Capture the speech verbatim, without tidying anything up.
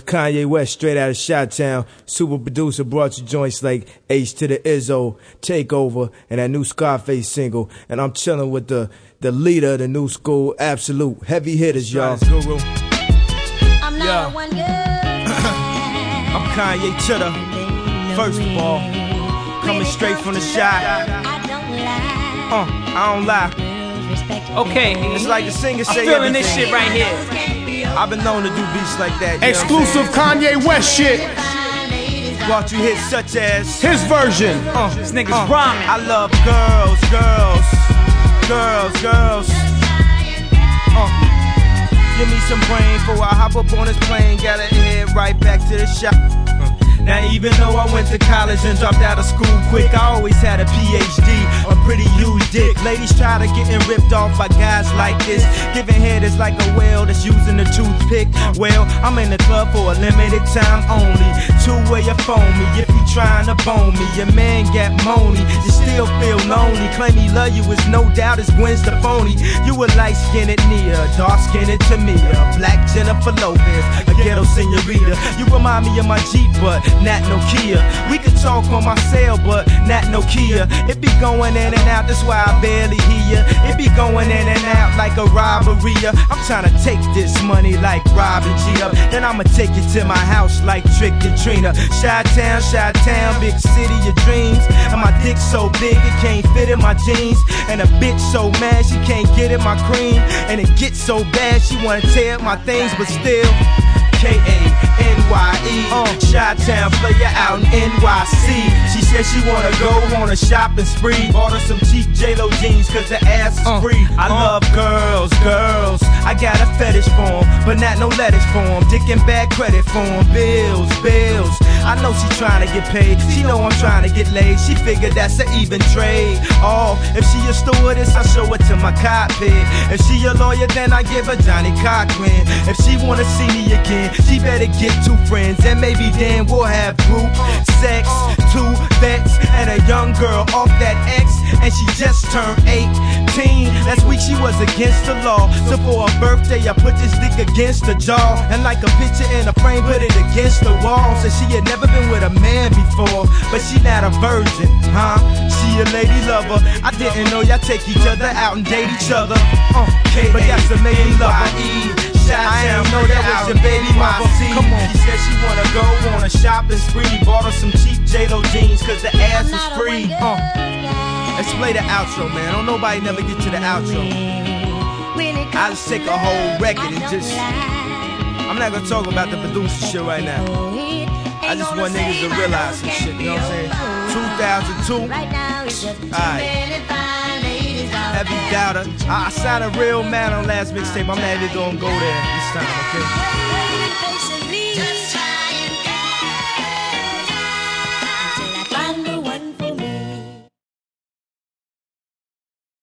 Kanye West, straight out of Chi-Town. Super producer, brought you joints like H to the Izzo, Takeover, and that new Scarface single. And I'm chilling with the the leader of the new school, Absolute. Heavy hitters, y'all. Guru. I'm not one girl. I'm Kanye Chitter. First of all, coming straight from the shot. Uh, I don't lie. Okay, it's like the singer say I'm feeling everything. this shit right here. I've been known to do beats like that. Exclusive Kanye West shit. Brought you hits such as his version. Uh, this nigga's uh, rhyming. I love girls, girls, girls, girls. Uh, give me some brain before I hop up on this plane. Gotta head right back to the shop. Uh, Now even though I went to college and dropped out of school quick, I always had a P H D, a pretty huge dick. Ladies try to getting ripped off by guys like this. Giving head is like a whale that's using a toothpick. Well, I'm in the club for a limited time only. Two-way you phone me if you trying to bone me. Your man got money, you still feel lonely. Claim he love you is no doubt it's Gwen Stefani. You a light-skinned Nia, dark-skinned Tamia, black Jennifer Lopez, a ghetto senorita. You remind me of my Jeep, but not no Kia. We could talk on my cell, but not no Kia. It be going in and out, that's why I barely hear ya. It be going in and out like a robbery. I'm trying to take this money like Robin G up. Then I'ma take it to my house like Trick and Trina. Chi-Town, Chi-Town, big city of dreams. And my dick so big it can't fit in my jeans. And a bitch so mad she can't get in my cream. And it gets so bad she wanna tear up my things, but still K A N Y E, uh, Chi-Town player out in N Y C. She said she wanna go on a shopping spree. Bought her some cheap J-Lo jeans cause her ass is uh, free. I uh. love girls, girls. I got a fetish for 'em, but not no letters for 'em. Dick and bad credit for 'em. Bills, bills. I know she trying to get paid. She know I'm trying to get laid. She figured that's an even trade. Oh, if she a stewardess, I show her to my cockpit. If she a lawyer, then I give her Johnny Cochran. If she wanna see me again, she better get two friends, and maybe then we'll have group sex. Two vets and a young girl off that X, and she just turned eighteen. Last week she was against the law, so for her birthday I put this dick against the jaw. And like a picture in a frame, put it against the wall. Said she had never been with a man before, but she not a virgin, huh? She a lady lover. I didn't know y'all take each other out and date each other. Uh, but that's a lady lover. I ain't know that was your baby mama. Come on. She said she wanna go on a shopping spree. Bought her some cheap J-Lo jeans cause the ass is free. Uh, let's play the outro, man. Don't nobody never get to the outro. I just take a whole record and just, I'm not gonna talk about the producer shit right now. I just want niggas to realize some shit, you know what I'm saying? two thousand two, alright. Heavy Doubter. I, I signed a real man on last mixtape. I'm not even gonna go there this time, okay?